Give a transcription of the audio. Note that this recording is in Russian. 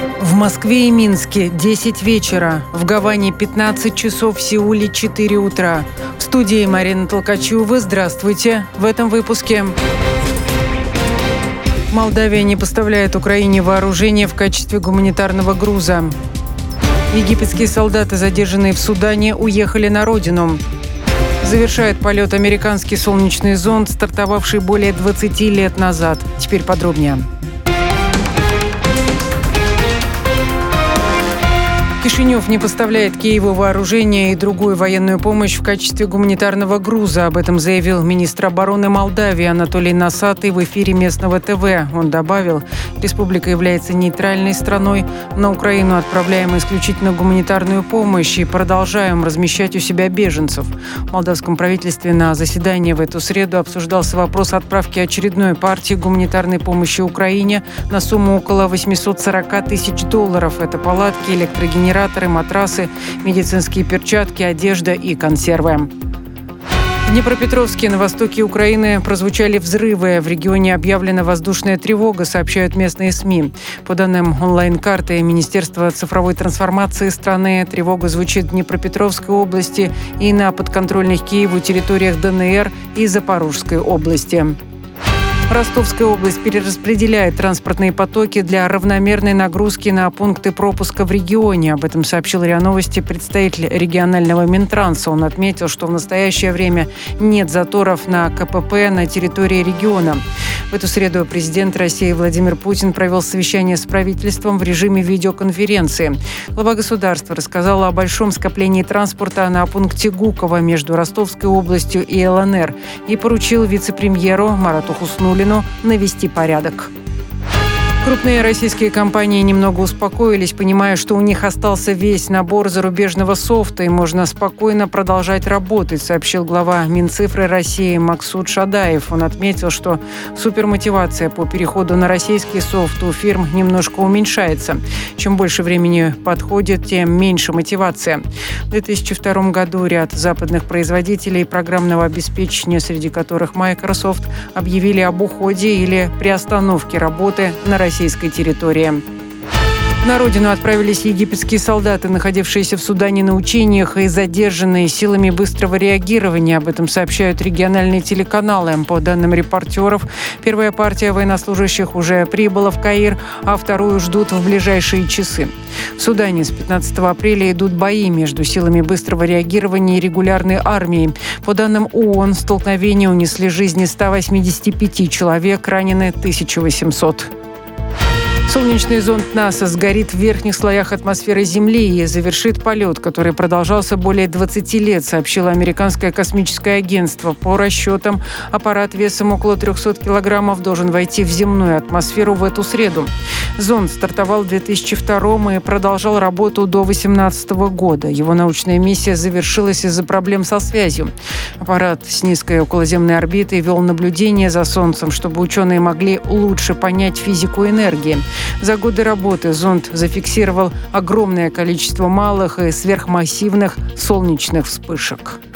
В Москве и Минске 10 вечера, в Гаване 15 часов, в Сеуле 4 утра. В студии Марина Толкачева. Здравствуйте. В этом выпуске. Молдавия не поставляет Украине вооружение в качестве гуманитарного груза. Египетские солдаты, задержанные в Судане, уехали на родину. Завершает полет американский солнечный зонд, стартовавший более 20 лет назад. Теперь подробнее. Кишинев не поставляет Киеву вооружение и другую военную помощь в качестве гуманитарного груза. Об этом заявил министр обороны Молдавии Анатолий Насатый в эфире местного ТВ. Он добавил, республика является нейтральной страной. На Украину отправляем исключительно гуманитарную помощь и продолжаем размещать у себя беженцев. В молдавском правительстве на заседании в эту среду обсуждался вопрос отправки очередной партии гуманитарной помощи Украине на сумму около $840 тысяч. Это палатки, электрогенераторы, матрасы, медицинские перчатки, одежда и консервы. В Днепропетровске, на востоке Украины, прозвучали взрывы. В регионе объявлена воздушная тревога, сообщают местные СМИ. По данным онлайн-карты Министерства цифровой трансформации страны, тревога звучит в Днепропетровской области и на подконтрольных Киеву территориях ДНР и Запорожской области. Ростовская область перераспределяет транспортные потоки для равномерной нагрузки на пункты пропуска в регионе. Об этом сообщил РИА Новости представитель регионального Минтранса. Он отметил, что в настоящее время нет заторов на КПП на территории региона. В эту среду президент России Владимир Путин провел совещание с правительством в режиме видеоконференции. Глава государства рассказал о большом скоплении транспорта на пункте Гуково между Ростовской областью и ЛНР и поручил вице-премьеру Марату Хуснуллину навести порядок. Крупные российские компании немного успокоились, понимая, что у них остался весь набор зарубежного софта и можно спокойно продолжать работать, сообщил глава Минцифры России Максут Шадаев. Он отметил, что супермотивация по переходу на российский софт у фирм немножко уменьшается. Чем больше времени подходит, тем меньше мотивация. В 2002 году ряд западных производителей программного обеспечения, среди которых Microsoft, объявили об уходе или приостановке работы на российской территории. На родину отправились египетские солдаты, находившиеся в Судане на учениях и задержанные силами быстрого реагирования. Об этом сообщают региональные телеканалы. По данным репортеров, первая партия военнослужащих уже прибыла в Каир, а вторую ждут в ближайшие часы. В Судане с 15 апреля идут бои между силами быстрого реагирования и регулярной армией. По данным ООН, столкновения унесли жизни 185 человек, ранены 1800. Солнечный зонд НАСА сгорит в верхних слоях атмосферы Земли и завершит полет, который продолжался более 20 лет, сообщило американское космическое агентство. По расчетам, аппарат весом около 300 килограммов должен войти в земную атмосферу в эту среду. Зонд стартовал в 2002 и продолжал работу до 2018 года. Его научная миссия завершилась из-за проблем со связью. Аппарат с низкой околоземной орбитой вел наблюдение за Солнцем, чтобы ученые могли лучше понять физику энергии. За годы работы зонд зафиксировал огромное количество малых и сверхмассивных солнечных вспышек.